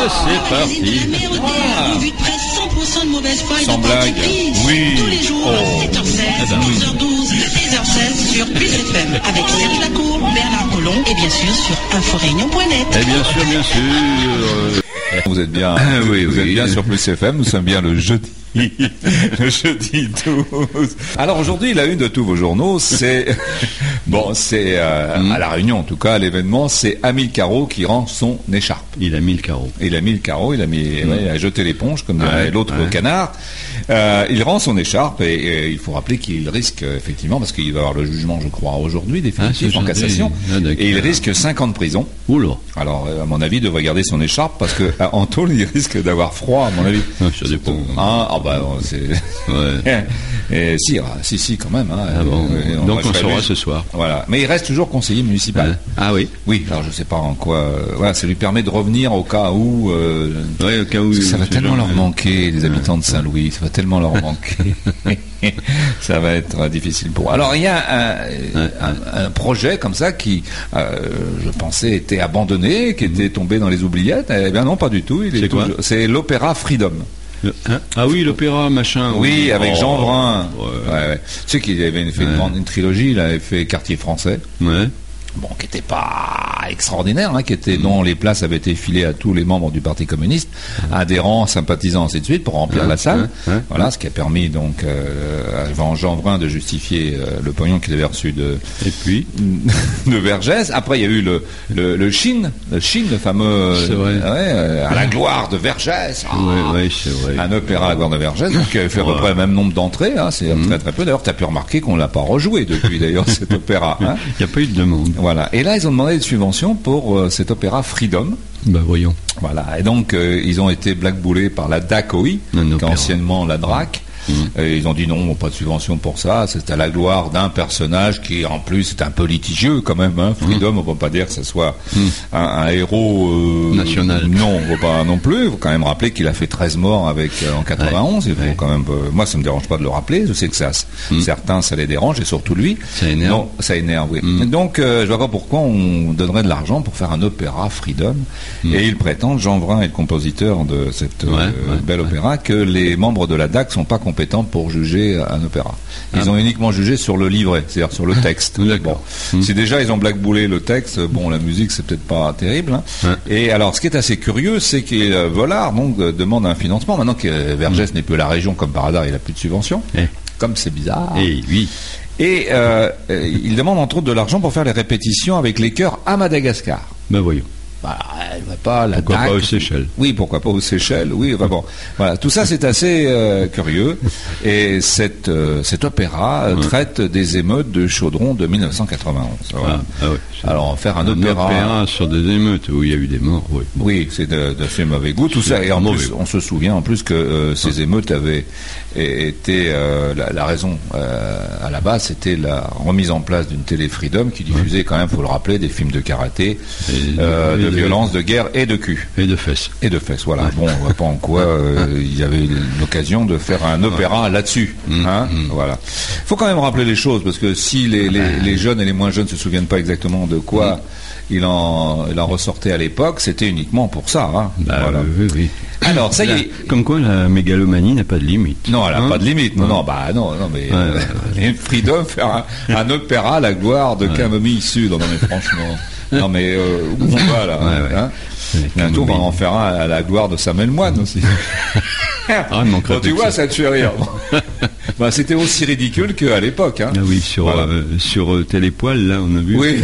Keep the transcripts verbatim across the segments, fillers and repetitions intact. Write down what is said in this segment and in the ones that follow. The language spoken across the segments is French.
c'est parti. Sans blague. Oui. Tous les jours, Oh. sept heures seize, Eh ben oui. douze heures douze, seize heures seize sur Pulse F M avec Serge Lacour, Bernard Collomb et bien sûr sur inforéunion point net. Et bien sûr, bien sûr. Vous êtes bien, Ah, oui, vous oui. êtes bien sur Plus F M, nous sommes bien le jeudi. Le jeudi douze. Alors aujourd'hui, la une de tous vos journaux, c'est bon, c'est euh, Mm. à La Réunion en tout cas, l'événement, c'est Amile Carreau qui rend son écharpe. Il a mis le carreau. Il a mis le carreau, il a mis, ouais, il a jeté l'éponge comme dirait Ouais, l'autre ouais. au canard. Euh, il rend son écharpe et, et il faut rappeler qu'il risque euh, effectivement, parce qu'il va avoir le jugement, je crois, aujourd'hui définitif Ah, c'est en aujourd'hui. cassation, Ah, d'accord. et il risque cinq ans de prison. Oula. Alors, euh, à mon avis, il devrait garder son écharpe parce que à- en tôle, il risque d'avoir froid, à mon avis. Ah, ça dépend. Ah, ah bah, bon, c'est. Ouais. Et si, ah, si, si, quand même. Hein. Ah bon. Euh, Donc moi, je on serais saura lui. ce soir. Voilà. Mais il reste toujours conseiller municipal. Hein. Ah oui. Oui, alors je sais pas en quoi. euh, voilà, ça lui permet de revenir au cas où. euh, Ouais, au cas où. ça va c'est tellement genre- leur manquer, les habitants de Saint-Louis. Ça va tellement leur manquer. Ça va être euh, difficile pour eux. Alors il y a un, un- un projet comme ça qui, euh, je pensais, était abandonné, qui était tombé dans les oubliettes. Eh bien non, pas du tout. Il est C'est quoi toujours- C'est l'opéra Freedom. Le- hein Ah oui, l'opéra, machin. Oui, avec Oh. Jean Vrin. Ouais. Ouais, ouais. Tu sais qu'il avait fait une, Ouais. grande- une trilogie, il avait fait Quartier français. Ouais. Bon, qui n'était pas extraordinaire, hein, qui était dont les places avaient été filées à tous les membres du Parti communiste, adhérents, sympathisants, ainsi de suite, pour remplir Ouais, la salle. ouais, ouais. Voilà, ce qui a permis donc euh, à Jean Vrin de justifier euh, le pognon qu'il avait reçu de Et puis. de Vergès. Après, il y a eu le le, le Chine, le Chine, le fameux C'est vrai. ouais, euh, à la gloire de Vergès. Ah, Ouais, ouais, c'est vrai. un opéra à la gloire de Vergès, donc qui avait fait à peu Ouais. près le même nombre d'entrées, hein, c'est très très peu. D'ailleurs, tu as pu remarquer qu'on l'a pas rejoué depuis d'ailleurs cet opéra. Hein. Il n'y a pas eu de demande. Voilà. Et là, ils ont demandé une subvention pour euh, cet opéra Freedom. Bah voyons. Voilà. Et donc, euh, ils ont été blackboulés par la D A C O I, Un qui est opéra. anciennement la D R A C. Et ils ont dit non, pas de subvention pour ça. C'est à la gloire d'un personnage qui, en plus, est un peu litigieux quand même. Hein. Freedom, on ne peut pas dire que ce soit un, un héros euh, National. Non, on ne pas non plus. Il faut quand même rappeler qu'il a fait treize morts avec euh, en quatre-vingt-onze. Il faut Ouais. quand même. euh, moi, ça me dérange pas de le rappeler. Je sais que ça, certains, ça les dérange, et surtout lui. Ça énerve. Non, ça énerve, oui. Mm. Donc, euh, je vois pas pourquoi on donnerait de l'argent pour faire un opéra Freedom. Et il prétend, Jean Vrin est le compositeur de cette euh, Ouais, ouais, bel ouais. opéra, que les membres de la D A C sont pas compétents pour juger un opéra. Ils Ah. ont uniquement jugé sur le livret, c'est-à-dire sur le texte. D'accord. Bon. Mm. Si déjà ils ont blackboulé le texte, bon, la musique c'est peut-être pas terrible. Hein. Ouais. Et alors, ce qui est assez curieux, c'est que euh, Vollard donc euh, demande un financement. Maintenant que euh, Vergès n'est plus la région, comme par hasard, il a plus de subvention. Eh. Comme c'est bizarre. Et oui. Et euh, euh, il demande entre autres de l'argent pour faire les répétitions avec les chœurs à Madagascar. Bah voyons. Bah, elle va pas la Pourquoi D A C. pas aux Seychelles? Oui, pourquoi pas aux Seychelles. Oui, enfin bon, voilà, tout ça c'est assez euh, curieux. Et cette, euh, cet opéra euh, traite des émeutes de Chaudron de mille neuf cent quatre-vingt-onze. Voilà. Ah, ah ouais. C'est Alors faire un, un opéra. opéra sur des émeutes où il y a eu des morts, oui. Oui, c'est de, de fait mauvais goût, tout ça. Et en mauvais plus, goût. on se souvient en plus que euh, ces émeutes avaient é- été euh, la, la raison euh, à la base, c'était la remise en place d'une télé Freedom qui diffusait quand même, faut le rappeler, des films de karaté, Et euh, de- de et de- violence, de guerre et de cul. Et de fesses. Et de fesses, voilà. Bon, on voit pas en quoi euh, il y avait l'occasion de faire un opéra là-dessus. Hein, voilà. Faut quand même rappeler les choses parce que si les, les, les jeunes et les moins jeunes se souviennent pas exactement de quoi il en, il en ressortait à l'époque, c'était uniquement pour ça. Hein. Bah, Voilà. oui, oui. Alors, ça y Là, est. Comme quoi la mégalomanie n'a pas de limite. Non, elle n'a Hein pas de limite. Non, non, bah non, non, mais Ouais, euh, ouais, les Freedom faire un, un opéra à la gloire de Camomille Sud. Non, mais franchement. Non, mais euh, où on va là? Ouais, ouais. Hein Ouais, Bientôt, on va Camomille. en faire un à la gloire de Samuel Moine aussi. Ah, il manquerait Bon, tu plus que vois, ça. ça te fait rire. Bah, c'était aussi ridicule qu'à l'époque. Hein. Ah oui, sur, Voilà. euh, sur euh, Télépoil, là, on a vu. Oui,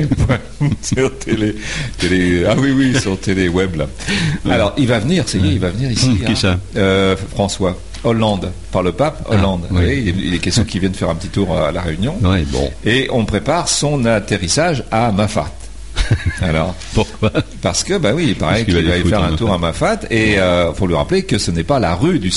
sur télé, télé, ah oui, oui, sur télé web là. Alors, il va venir, c'est lui, il va venir ici. Hum, qui hein. ça Euh, François Hollande, par le pape Hollande. Ah, oui. Oui, il, est, il est question qu'il vienne faire un petit tour à la Réunion. Ouais, bon. Et on prépare son atterrissage à Mafat. Alors, Pourquoi? parce que, bah oui, il paraît Parce qu'il qu'il va va aller y faire foutre un en tour à Mafat, et euh, faut lui rappeler que ce n'est pas la rue du cirque.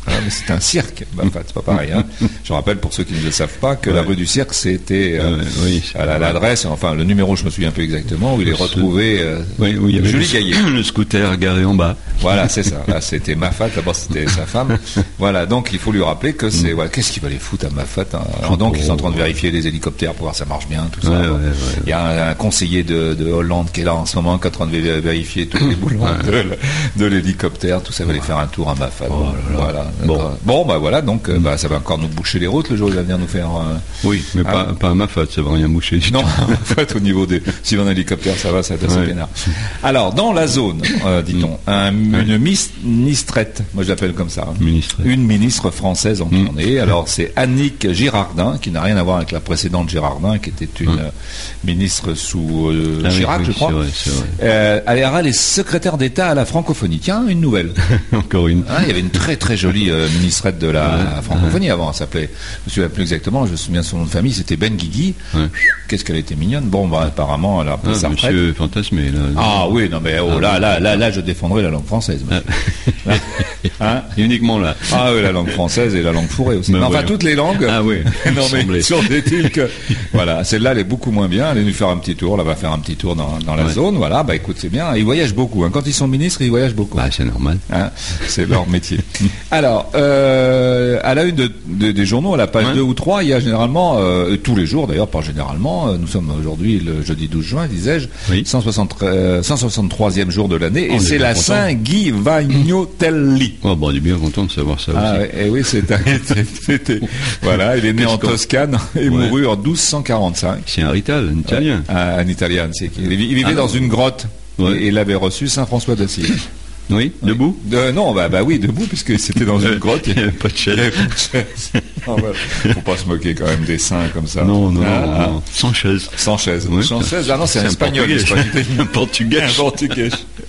Ah, mais c'est un cirque, bah, enfin, c'est pas pareil. Hein. Je rappelle pour ceux qui ne le savent pas que ouais. la rue du Cirque, c'était euh, euh, oui, à la, l'adresse, enfin le numéro, je me souviens plus exactement, où il est retrouvé. Euh, oui, où il y avait Julie Gaillet. Le scooter garé en bas. Voilà, c'est ça. Là, c'était Mafat. D'abord, c'était sa femme. Voilà, donc il faut lui rappeler que c'est. Mm. Voilà, qu'est-ce qu'il va les foutre à Mafat hein. Alors donc, ils sont en train de vérifier les hélicoptères pour voir si ça marche bien, tout ça. Ouais, bon. ouais, ouais, il y a un, un conseiller de, de Hollande qui est là en ce moment, qui est en train de vérifier tous les boulons ouais. de, de l'hélicoptère. Tout ça va aller faire un tour à Mafat. Oh là là. Voilà. Bon. bon, bah voilà, donc mm. bah, ça va encore nous boucher les routes le jour où il va venir nous faire. Euh... Oui, mais ah. pas, pas à Mafat, ça va rien boucher. Non, en fait, au niveau des. Si on a un hélicoptère, ça va, ça va être assez ouais. pénard. Alors, dans la zone, euh, dit-on, un, une ministrette, moi je l'appelle comme ça, hein. Une ministre française en tournée. Mmh. Alors, c'est Annick Girardin, qui n'a rien à voir avec la précédente Girardin, qui était une mmh. euh, ministre sous euh, ah, Chirac, oui, oui, je crois. C'est vrai, c'est vrai. Euh, elle est secrétaire d'État à la francophonie. Tiens, une nouvelle. Encore une. Hein, il y avait une très très jolie euh, ministrette de la ouais. francophonie avant. Elle s'appelait, je me souviens plus exactement, je me souviens de son nom de famille, c'était Ben Guigui. Ouais. Qu'est-ce qu'elle était mignonne. Bon, bah, apparemment, elle a pris ah, sa retraite. Monsieur fantasmé, là. Ah oui, non mais oh, ah, là, là, là, là, je défendrai la langue française. Ah. Hein uniquement là. Ah oui, la langue française et la langue fourrée aussi. Mais enfin, voyons. Toutes les langues. Ah oui. non mais sur des îles que. Voilà, celle-là, elle est beaucoup moins bien. Elle est venue faire un petit tour. Là, va faire un petit tour dans, dans la ouais. zone. Voilà, bah écoute, c'est bien. Ils voyagent beaucoup. Hein. Quand ils sont ministres, ils voyagent beaucoup. Bah c'est normal. Hein c'est leur métier. Alors, euh, à la une de, de, des journaux, à la page ouais. deux ou trois, il y a généralement, euh, tous les jours d'ailleurs, pas généralement, euh, nous sommes aujourd'hui le jeudi douze juin, disais-je, oui. cent soixante-troisième jour de l'année, oh, et c'est la Saint-Guy Vagnotelli. Oh, bon, on est bien content de savoir ça ah, aussi. Et oui, c'est un, c'était, voilà, il est né en Toscane et ouais. mouru en douze cent quarante-cinq. C'est un rital, un italien. Euh, un italien, c'est qu'il il vivait ah, dans une grotte ouais. et il avait reçu Saint François d'Assise. Oui, oui, debout de, Non, bah, bah oui, debout, puisque c'était dans une grotte. Il n'y avait pas de chaise. Non, bah, faut pas se moquer quand même des saints comme ça. Non, non, ah, non, ah. non. Sans chaise. Sans chaise. Oui, sans chaise. Ah non, c'est, c'est un espagnol. Un portugais. Un portugais.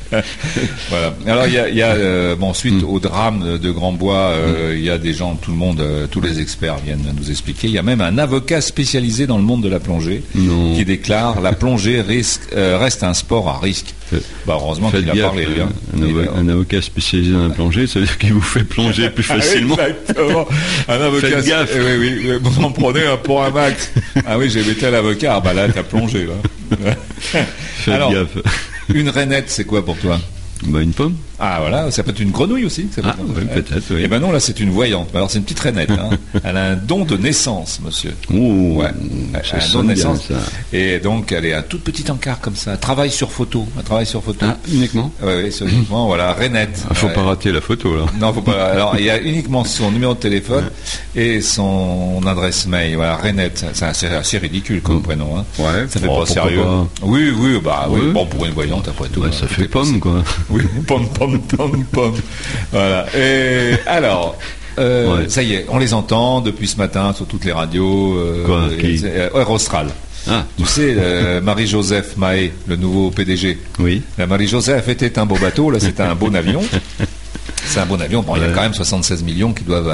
Voilà. Alors il y a, y a euh, bon suite mm. au drame de Grand-Bois, il euh, mm. y a des gens, tout le monde, euh, tous les experts viennent nous expliquer. Il y a même un avocat spécialisé dans le monde de la plongée non. qui déclare la plongée risque, euh, reste un sport à risque. Bah heureusement Faites qu'il a parlé. Euh, un, avo- un avocat spécialisé dans la plongée, ça veut dire qu'il vous fait plonger plus facilement. Exactement. Un avocat. Faites gaffe. Eh oui, oui, vous en prenez un pour un max. Ah oui, j'ai été à l'avocat. Ah bah là, t'as plongé là. Faites Alors, gaffe. Une rainette, c'est quoi pour toi? Bah une pomme. Ah voilà, ça peut être une grenouille aussi. Ça peut ah être... ouais, peut-être. Oui. Eh ben non, là c'est une voyante. Alors c'est une petite rainette. Hein. Elle a un don de naissance, monsieur. Ouh, ouais. Ça un don de naissance. Bien, ça. Et donc elle est un tout petit encart comme ça. Elle travaille sur photo. Elle travaille sur photo. Ah, uniquement. Oui, oui, uniquement. Voilà, rainette. Ah, faut ouais. pas rater la photo là. Non, faut pas. Alors il y a uniquement son numéro de téléphone ouais. et son adresse mail. Voilà, rainette. C'est assez, assez ridicule comme oh. prénom. Hein. Ouais. Ça fait oh, pas sérieux. Pas. Oui, oui, bah oui. oui. Bon, pour une voyante après tout. Ouais, hein, ça fait pomme quoi. Oui, pomme, pomme, pomme, pomme. Voilà. Et alors, euh, ouais. ça y est, on les entend depuis ce matin sur toutes les radios. Euh, Quoi, qui euh, Air Austral. Ah. Tu sais, euh, Marie-Joseph Mahé, le nouveau P D G. Oui. La Marie-Joseph était un beau bateau, là c'était un bon avion. C'est un bon avion. Bon, ouais. Il y a quand même soixante-seize millions qui doivent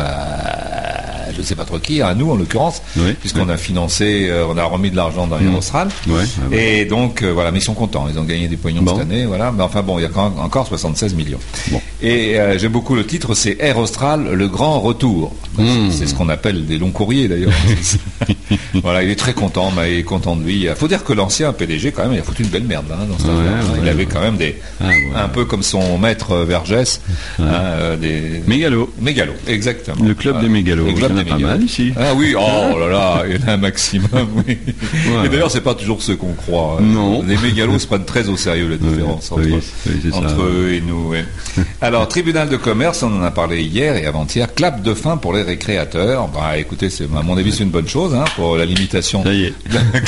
à, je ne sais pas trop qui, à nous en l'occurrence, oui. puisqu'on oui. a financé, euh, on a remis de l'argent dans Air Austral. Ouais. Ouais, ouais. Et donc, euh, voilà, mais ils sont contents, ils ont gagné des pognons bon. cette année, voilà. Mais enfin bon, il y a quand même encore soixante-seize millions. Bon. Et euh, j'aime beaucoup le titre, c'est Air Austral, le grand retour. Mmh. C'est ce qu'on appelle des longs courriers d'ailleurs. Voilà, il est très content, mais il est content de lui. Il faut dire que l'ancien P D G, quand même, il a foutu une belle merde là, hein, dans cette ouais, affaire. Ouais, il avait ouais. quand même des, ah, ouais. un peu comme son maître Vergès, ouais. hein, euh, des mégalos. Mégalos, exactement. Le club voilà. des mégalos. Le club il y en a des pas mégalos. mal ici. Ah oui, oh là là, il y en a un maximum. Oui. Ouais, et d'ailleurs, ouais. c'est pas toujours ce qu'on croit. Non. Les mégalos se prennent très au sérieux la différence oui, entre, oui, oui, entre ça, eux et nous. Ouais. Alors, tribunal de commerce, on en a parlé hier et avant-hier. Clap de fin pour les récréateurs. Bah, écoutez, c'est à mon avis, c'est une bonne chose hein, pour la limitation. Ça y est.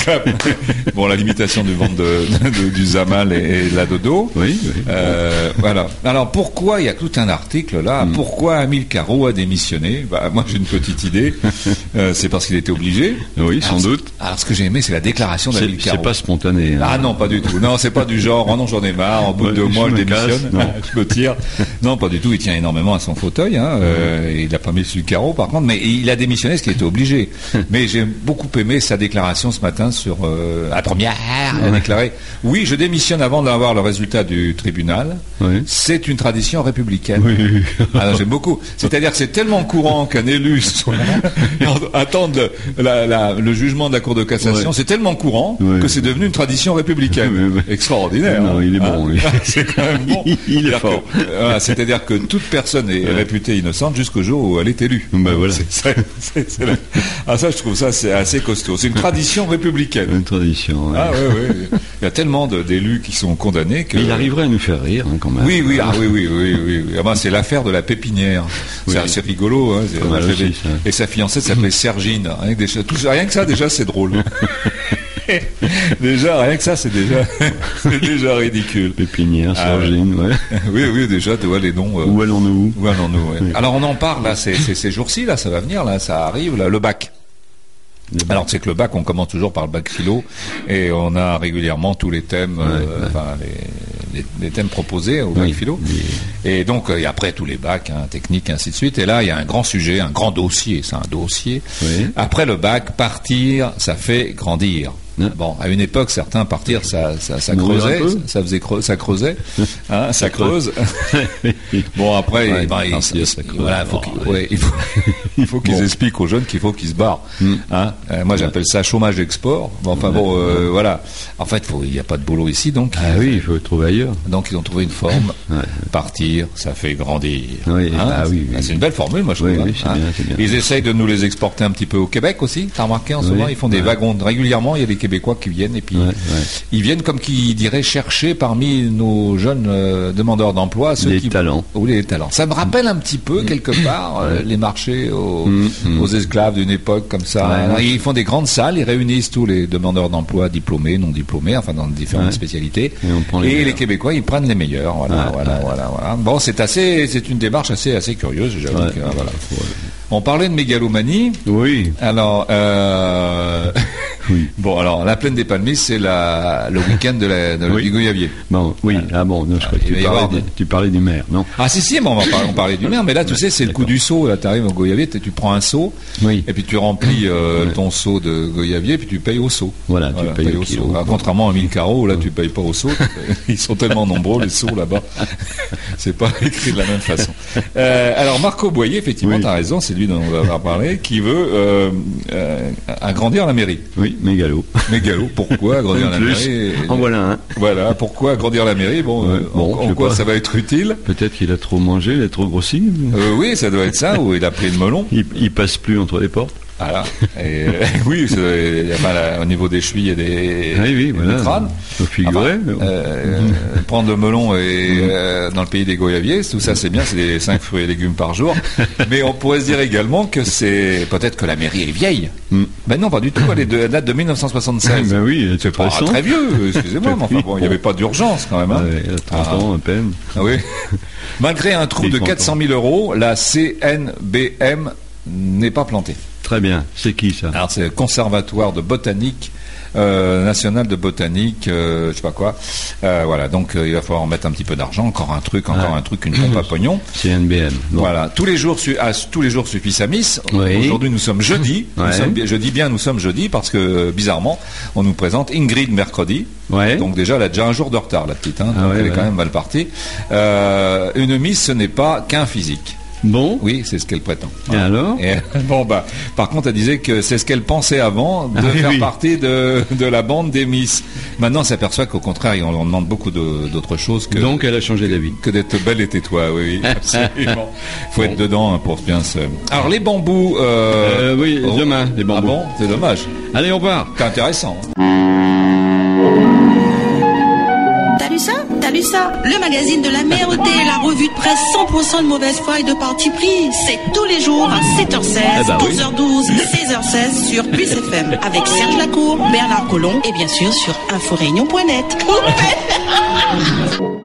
Bon, la limitation du vente de, de, du Zamal et, et de la dodo. Oui. oui euh, bon. Voilà. Alors, pourquoi il y a tout un article là mm. Pourquoi Amilcar Roux a démissionné? Bah, moi, j'ai une petite idée. Euh, c'est parce qu'il était obligé. Oui, sans alors, doute. Alors, ce que j'ai aimé, c'est la déclaration d'Amilcar Roux. C'est pas spontané. Hein. Ah non, pas du tout. Non, c'est pas du genre. Oh non, j'en ai marre. Au bout ouais, de deux mois, je démissionne. Je me tire. Non, pas du tout. Il tient énormément à son fauteuil. Hein. Euh, il n'a pas mis sur le carreau, par contre, mais il a démissionné, ce qui était obligé. Mais j'ai beaucoup aimé sa déclaration ce matin sur euh, la première. Il a déclaré oui, je démissionne avant d'avoir le résultat du tribunal. Oui. C'est une tradition républicaine. Oui. Alors j'aime beaucoup. C'est-à-dire que c'est tellement courant qu'un élu soit attende la, la, le jugement de la Cour de cassation. Oui. C'est tellement courant oui. que c'est devenu une tradition républicaine. Oui, oui. Extraordinaire. Non, hein. il est bon. Oui. C'est quand même bon. Il est fort. Que, voilà, c'est-à-dire que toute personne est ouais. réputée innocente jusqu'au jour où elle est élue. Ben voilà. C'est, c'est, c'est, c'est la... Ah ça, je trouve ça c'est assez costaud. C'est une tradition républicaine. Une tradition. Ouais. Ah oui, oui. Il y a tellement de, d'élus qui sont condamnés que. Mais il arriverait à nous faire rire hein, quand même. Oui, oui, ah, oui, oui, oui, oui. oui. Ah, ben, c'est l'affaire de la pépinière. Oui. C'est assez rigolo. Hein. C'est, aussi, des... Et sa fiancée s'appelait Sergine. Rien que, déjà, tout, rien que ça, déjà, c'est drôle. Déjà, rien que ça, c'est déjà, c'est déjà ridicule. Pépinière, Sergine, ah, ouais. Oui, oui, déjà, tu vois les noms. Euh... Où allons-nous Où allons-nous ouais. Oui. Alors, on en parle, là, c'est, c'est, ces jours-ci, là, ça va venir, là, ça arrive, là, le bac. Alors, c'est que le bac, on commence toujours par le bac philo, et on a régulièrement tous les thèmes, ouais, euh, ouais. enfin, les, les, les thèmes proposés au bac oui, philo. Oui. Et donc, et après, tous les bacs, hein, techniques, ainsi de suite. Et là, il y a un grand sujet, un grand dossier, c'est un dossier. Oui. Après le bac, partir, ça fait grandir. Ouais. Bon, à une époque, certains partir, ça, ça, ça creusait, ça, ça faisait creux, ça creusait, hein, ça creuse. Bon, après, ouais, ben, il, il, ça creuse. Voilà, faut oh, ouais, il faut, il faut qu'ils bon. expliquent aux jeunes qu'il faut qu'ils se barrent. Mm. Hein. Euh, moi, j'appelle ça chômage d'export. Bon, enfin ouais. bon, euh, voilà. En fait, faut, il n'y a pas de boulot ici, donc. Ah oui, il faut le trouver ailleurs. Donc, ils ont trouvé une forme. Ouais. Partir, ça fait grandir. Oui, hein, ah, oui, oui. C'est une belle formule, moi, je trouve. Oui, oui, c'est hein. bien, c'est bien. Ils essayent de nous les exporter un petit peu au Québec aussi. T'as remarqué en ce moment, ils font des ouais. wagons régulièrement. Il y a des Québécois qui viennent et puis ouais, ouais. ils viennent comme qui dirait chercher parmi nos jeunes euh, demandeurs d'emploi ceux les qui talents. ou les talents. Ça me rappelle un petit peu quelque part euh, les marchés aux, mmh, mmh. aux esclaves d'une époque comme ça. Ouais, Alors, ouais. Ils font des grandes salles, ils réunissent tous les demandeurs d'emploi diplômés, non diplômés, enfin dans différentes ouais. spécialités. Et, on prend les, et les Québécois ils prennent les meilleurs. Voilà, ouais, voilà, ouais. voilà, voilà. Bon, c'est assez, c'est une démarche assez, assez curieuse. J'avoue ouais, que, ouais, voilà. Faut, ouais. On parlait de mégalomanie. Oui. Alors, euh... oui. Bon, alors la plaine des Palmistes, c'est la le week-end de la de oui. du Goyavier. Bon, oui. Ah, ah bon, non, je crois que tu parlais, de... tu parlais du maire, non? Ah si si, bon, on, va parler, on parlait du maire, mais là, tu sais, c'est D'accord. le coup du seau. Là, tu arrives au Goyavier, tu prends un seau, oui. et puis tu remplis euh, ouais. ton seau de Goyavier, puis tu payes au seau. Voilà, tu voilà, payes, payes au seau. Alors, contrairement à mille carreaux, là, tu payes pas au seau. Ils sont tellement nombreux les seaux là-bas. C'est pas écrit de la même façon. Euh, alors Marco Boyer, effectivement, oui. tu as raison, c'est lui dont on va avoir parlé, qui veut euh, euh, agrandir la mairie. Oui, mégalo. Mégalo, pourquoi agrandir la mairie? En voilà un. Voilà, pourquoi agrandir la mairie? Bon, ouais, bon en, en quoi pas. Ça va être utile? Peut-être qu'il a trop mangé, il a trop grossi. Euh, oui, ça doit être ça, ou il a pris le melon. Il, il passe plus entre les portes. Voilà. Et, euh, oui, il y a pas la, au niveau des chevilles et des, oui, oui, et voilà. des crânes. Faut figurer. Enfin, euh, euh, prendre le melon et euh, dans le pays des Goyaviers, tout ça c'est bien, c'est des cinq fruits et légumes par jour. Mais on pourrait se dire également que c'est peut-être que la mairie est vieille. Mm. Ben non, pas du tout. Elle est de, elle date de mille neuf cent soixante-seize. Ben oui, c'est pas très vieux. Excusez-moi, mais enfin bon, il n'y avait pas d'urgence quand même. Hein. Ouais, il y a trente ah. ans à peine. Ah oui. Malgré un trou de quatre cent mille euros, la C N B M n'est pas plantée. Très bien. C'est qui ça? Alors c'est le Conservatoire de botanique euh, national de botanique, euh, je sais pas quoi. Euh, voilà. Donc euh, il va falloir en mettre un petit peu d'argent, encore un truc, encore ah. un truc, une pompe à pognon. C N B M. Bon. Voilà. Tous les jours, su- ah, tous les jours suffit sa miss. Oui. Aujourd'hui, nous sommes jeudi. Ouais. Nous sommes, je dis bien, nous sommes jeudi parce que bizarrement, on nous présente Ingrid mercredi. Ouais. Donc déjà, elle a déjà un jour de retard, la petite. Hein, ah donc ouais, elle est ouais. quand même mal partie. Euh, une miss, ce n'est pas qu'un physique. Bon. Oui, c'est ce qu'elle prétend. Et ah. alors et, bon, bah, par contre, elle disait que c'est ce qu'elle pensait avant de ah, oui, faire oui. partie de, de la bande des Miss. Maintenant, elle s'aperçoit qu'au contraire, on leur demande beaucoup de, d'autres choses que. Donc, elle a changé d'avis. Que d'être belle et tais-toi, oui, oui, absolument. Faut bon. être dedans hein, pour bien se. Alors, les bambous. Euh... Euh, oui, oh. demain, les bambous. Ah bon, c'est dommage. Allez, au revoir. C'est intéressant. Hein. T'as lu ça? T'as lu ça? Le magazine de la merde et la revue de presse cent pour cent de mauvaise foi et de parti pris. C'est tous les jours à sept heures seize, eh ben douze heures douze, oui. seize heures seize sur Plus F M avec Serge Lacour, Bernard Collomb et bien sûr sur inforéunion point net.